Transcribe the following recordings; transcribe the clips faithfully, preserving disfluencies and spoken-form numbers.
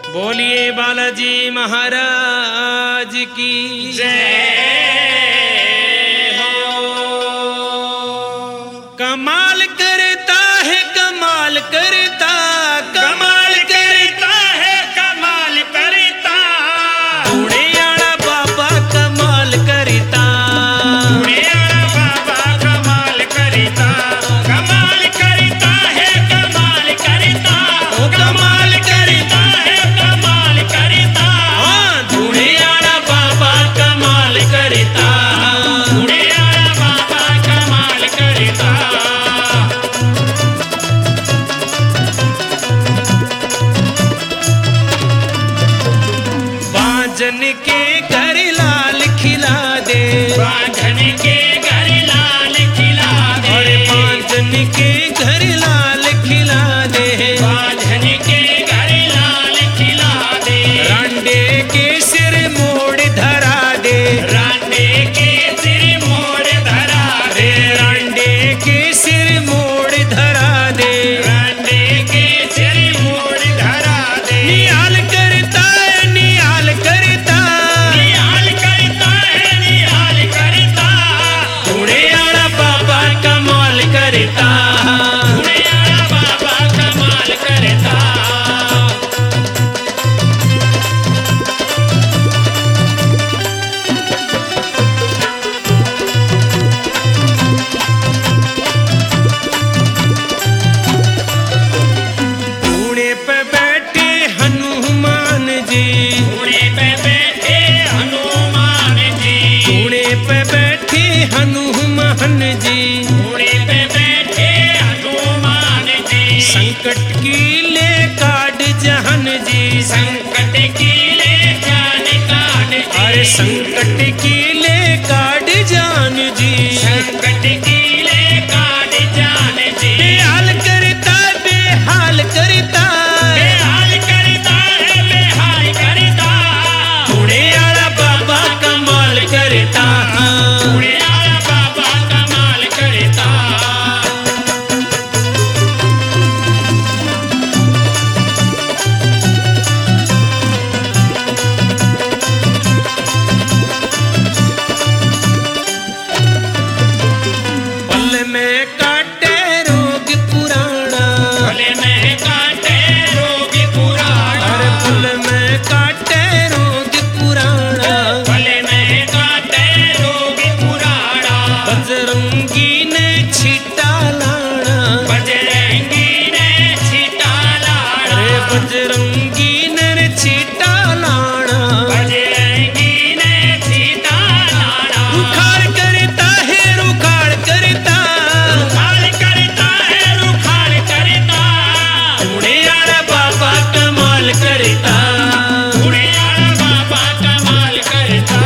बोलिए बालाजी महाराज की जय हो। कमाल करता है कमाल करता कमाल करता है कमाल करता पुणेयाला बाबा कमाल करता पुणेयाला बाबा कमाल करता कमाल करता है कमाल करता ओ कमाल करता है कमाल करता हाँ पुणेयाला बाबा कमाल करता पुणेयाला बाबा कमाल करता बांझन के घर लाल खिला दे बांधन के घर लाल खिला दे और बांझन के घर लाल खिला दे बांधन के घर लाल खिला दे रांडे के सिर मोड़ धरा दे रांडे के सिर मोड़ धरा रे दे रांडे के सिर मोड़ धरा दे रांडे के सिर मोड़ धरा दे निहाल करता है निहाल करता निहाल करता है निहाल करता पुणेयाला बाबा कमाल करता पुणेयाला बाबा कमाल करता पुणे पे बैठे हनुमान जी पुणे पे बैठे हनुमान जी पुणे पे बैठे हनुमान जी पुणे पे बैठे हनुमान जी संकट की ले काट जहन जी संकट की ले जान काट जी अरे संकट की ले काट जान जी संकट की ले काट जान जी बेहाल करता बेहाल करता बेहाल करता है बेहाल करता पुणेयाला बाबा कमाल करता पुणेयाला बाबा कमाल करता पल में काटे रोग पुराना भले में काटे रोग पुराना अरे पल में काटे रोग पुराना भले में काटे रोग पुराना बजरंगी ने छिटा लाना बजरंगी ने छिटा लाड़ा अरे बजरंगी ने छिटा लाना बजरंगी ने छिटा लाड़ा रुखाड़ करता है रुखाड़ करता रुखाड़ करता है रुखाड़ करता पुणेयाला बाबा कमाल करता पुणेयाला बाबा कमाल करता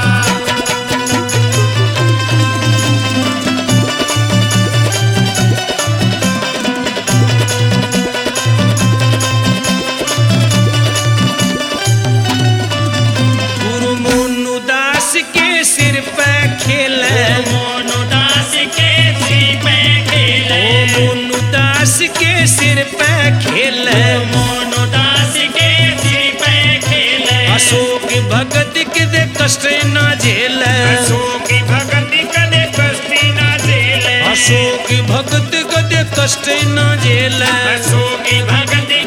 गुरु मोनू दास के सिर पे खेले मोनू दास के सिर पे खेले मोनू दास के सिर पे खेले मोनू दास के सिर पे खेले अशोक भगत के दे कष्ट ना झेले अशोक भगत कदे कष्टी ना झेले अशोक भगत कदे कष्ट ना झेले अशोक भगत